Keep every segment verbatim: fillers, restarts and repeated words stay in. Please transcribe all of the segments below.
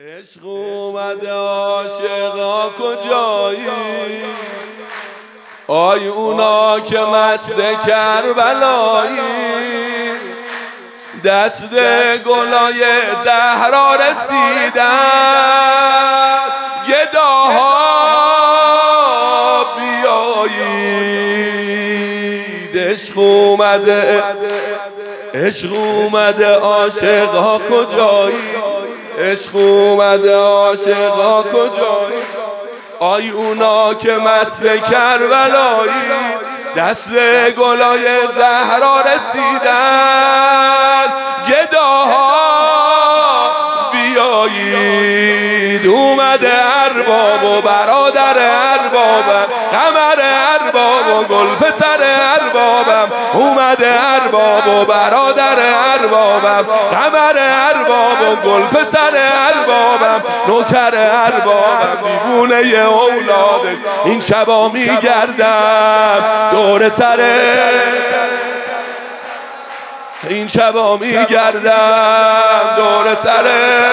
عشق اومده عاشقا کجایی؟ آی اونا که مست کربلایی، دست گلای زهرا رسیدن، گداها بیایید. عشق اومده عشق اومده عاشقا کجایی؟ عشق اومده عاشقا کجایی؟ آی اونا که مست کربلایی، دست گلای زهرا رسیدن، گداها بیایید. اومده ارباب و برادر اربابم، قمر ارباب و گل پسر اربابم. اومده ارباب و برادر اربابم، قمر ارباب و گل پسر اربابم. نوکر اربابم دیوونه اولادش، این شبا میگردم دور سره، این شبا میگردم دور سره.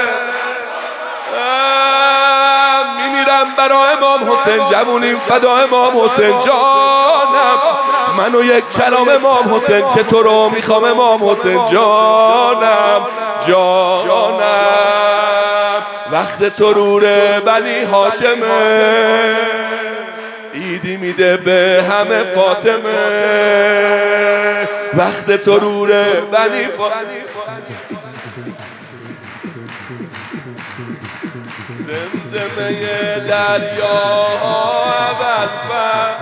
میمیرم برای امام حسین، جوونیم فدا امام حسین جانم. من و یک کلام امام حسین که تو رو میخوام امام حسین جانم جانم. وقت سرور بنی هاشمه، عیدی میده به همه فاطمه. وقت سرور بنی فاطمه، زمزمه دریا ابوالفضل،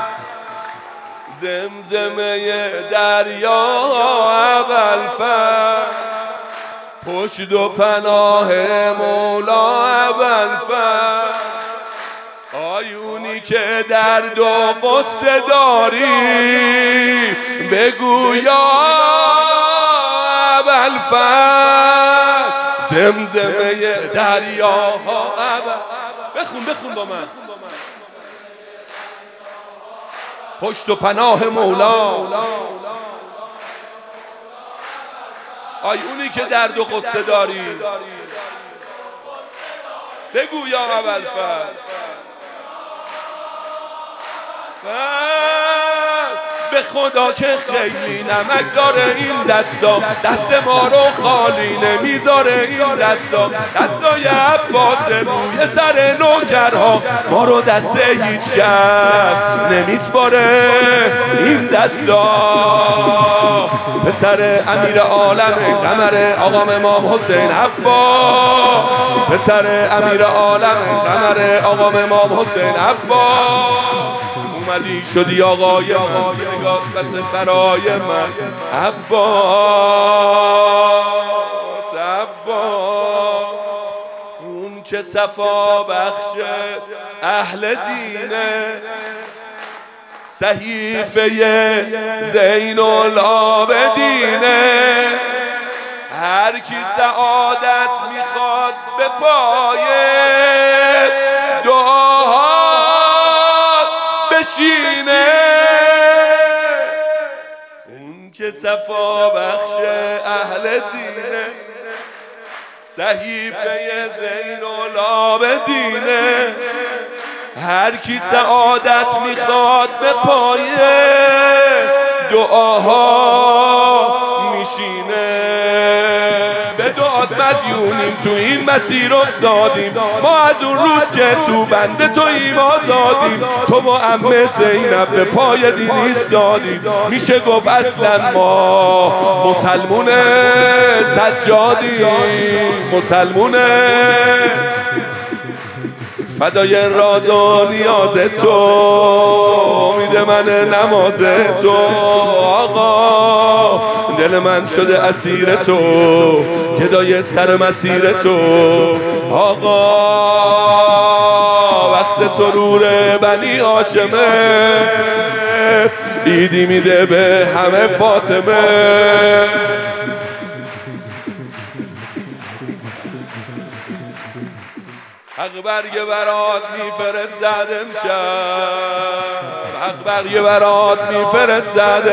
زمزمه دریا ابوالفضل، پشت و پناه مولا ابوالفضل. آیونی که درد و قصه داری، بگو یا ابوالفضل. زمزمه دریاها ابوالفضل، بخون بخون با من. پشت و پناه مولا، آیونی که درد و قصه داری، بگو یا ابوالفضل. به خدا که خیلی نمک داره این دستا، دست ما رو خالی نمیذاره این دستا. دستای عباس روی سر نوکرها، ما رو دست هیچ کس نمیسپاره این دستا. پسر امیر عالم قمر آقام امام حسین عباس، پسر امیر عالم قمر آقام امام حسین عباس. اومدی شدی آقای من، نگاه بس برای من عباس عباس. اون که صفا بخش اهل دینه، صحیفه زین العابدینه. هر کی سعادت میخواد به پایه دعاها بشینه. اون که صفا بخش اهل دینه، صحیفه زین العابدینه. هر کی سعادت میخواد به پایه دعاها میشینه. به دعات مدیونیم تو این مسیر افتادیم، ما از اون روز که تو بند تو ایم آزادیم. تو و عمه زینب به پای دین ایستادیم، میشه گفت اصلا ما مسلمون سجادیم، مسلمون فدای راز و نیاز تو، امید من نماز تو. آقا دل من شده اسیر تو، گدای سر مسیر تو. آقا وقت سرور بنی هاشمه، عیدی میده به همه فاطمه. حق برگ برات میفرستد امشب، حق برگ برات میفرستد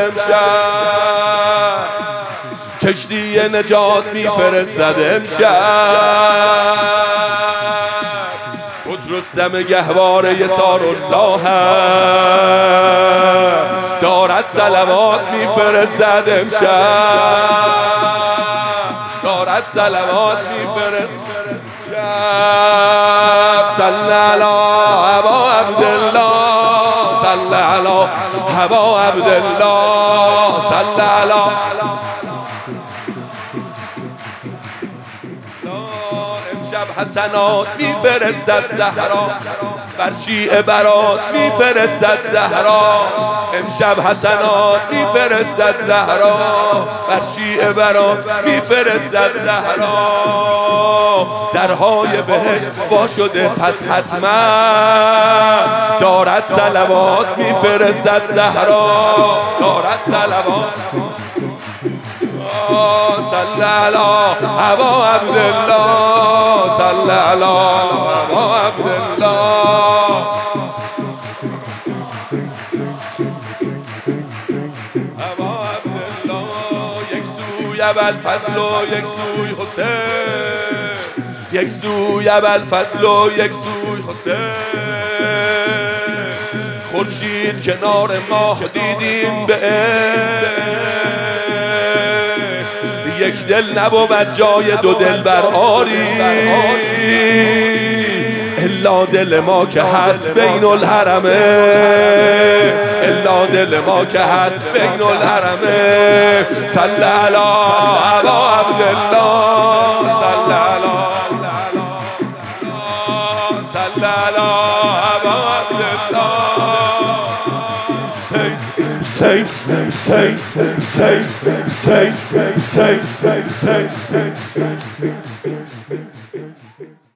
امشب. کشتی نجات میفرستد امشب. رستم گهواره یسار الله دارد صلوات میفرستد امشب، دارد صلوات میفرستد امشب. صلی علی ابا عبدالله، صلی علی ابا عبدالله، صلی علی امشب حسنات میفرستد زهرا، بر شیعه برات میفرستد زهرا. امشب حسنات میفرستد زهرا، بر شیعه برات میفرستد زهرا. درهای بهشت وا شده پس حتما دارد صلوات میفرستد زهرا، دارد صلوات. صلی علی ابا عبدالله، صلی علی ابا عبدالله. ابا عبدالله یک سوی ابوالفضل و یک سوی حسین، یک سوی ابوالفضل و یک سوی حسین. خورشید کنار ماه دیدیم به یک دل نبود جای دو دل بر آری، الا دل ما که هست بین الحرمه، الا دل ما که هست بین الحرمه. صلی علی ابا عبدالله، صلی علی صلی علی ابا عبدالله. Say, say, say, say, say, say, say, say, say, say, say, say.